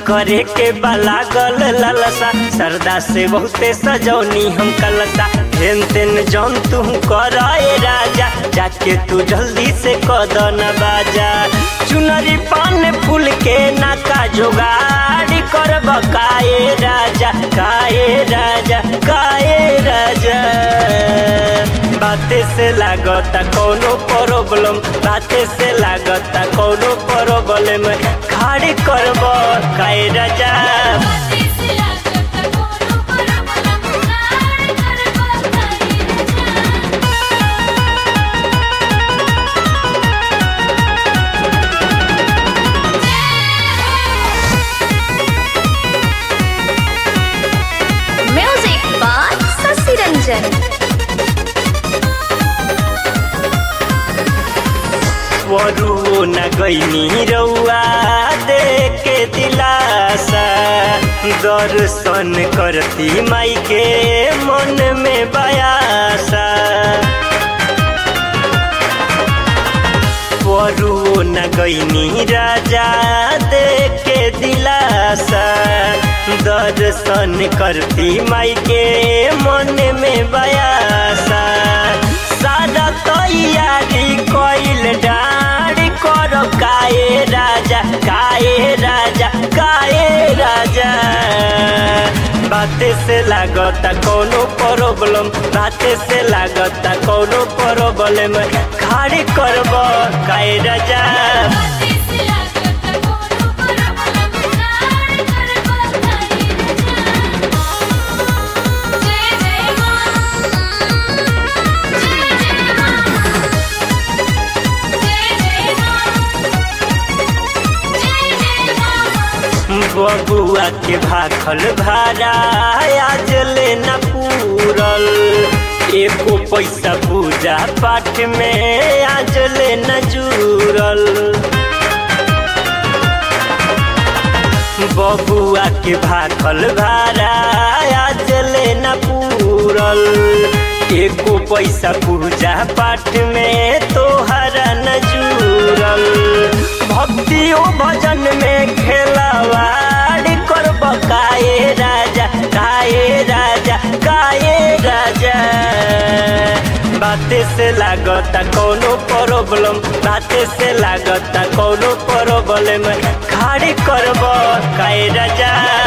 करे के बाला गल ललसा सरदा से बहुते सजौनी हम कलसा हेन तेन जौन तू कराए राजा जाके तू जल्दी से कदन बाजा चुनरी पान फूल के नाका जोगाड़ी कर बकाए राजा काए राजा काए राजा बाते से लागता कोनो प्रॉब्लम बाते से लागता कोनो प्रॉब्लम खाड़ी करब काए राजा म्यूजिक बाय शशि रंजन। वरु न गईनी रउआ देख के दिलासा दर्शन करती माई के मन में बयासा वरु न गईनी राजा देख के दिलासा दर्शन करती माई के मन में बयासा सादा तैयारी कोइल डाड़ी करो काए राजा काए राजा काए राजा बाते से लागता कोनो प्रॉब्लम बाते से लागता कोनो प्रॉब्लम खाड़ी करब काए राजा बबुआ के भाखल भाड़ा आज लेना पूरल एको पैसा पूजा पाठ में आज लेना जुड़ल बबुआ के भाखल भाड़ा आज लेना पूरल एको पैसा पूजा पाठ में तोहरा न जुड़ल भक्तियों भजन में खेलावाड़ी करब काए राजा काए राजा काए राजा बाते से लागता कोनो प्रॉब्लम बाते से लागता कोनो प्रॉब्लम खाड़ी करब काए राजा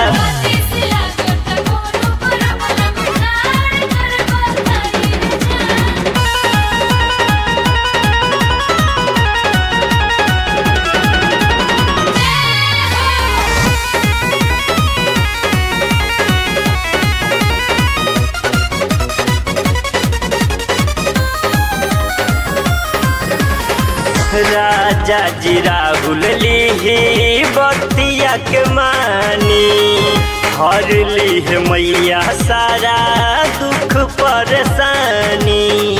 राजा जी राहुल लीही बतिया के मानी हर लीह मैया सारा दुख परेशानी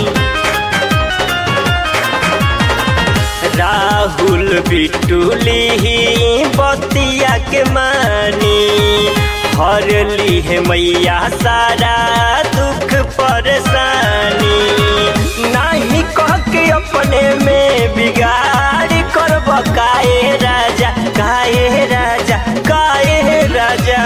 राहुल बिट्टू लीही बतिया के मानी हर लीह मैया सारा दुख परेशानी नहीं कह के अपने में बिगाड़ी करब काए राजा काए राजा काए राजा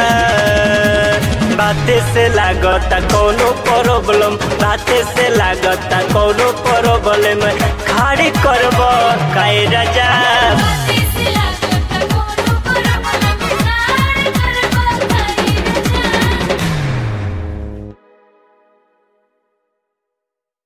बाते से लागता कोनो प्रॉब्लम बाते से लागता कोनो प्रॉब्लम खाड़ी करब काए राजा।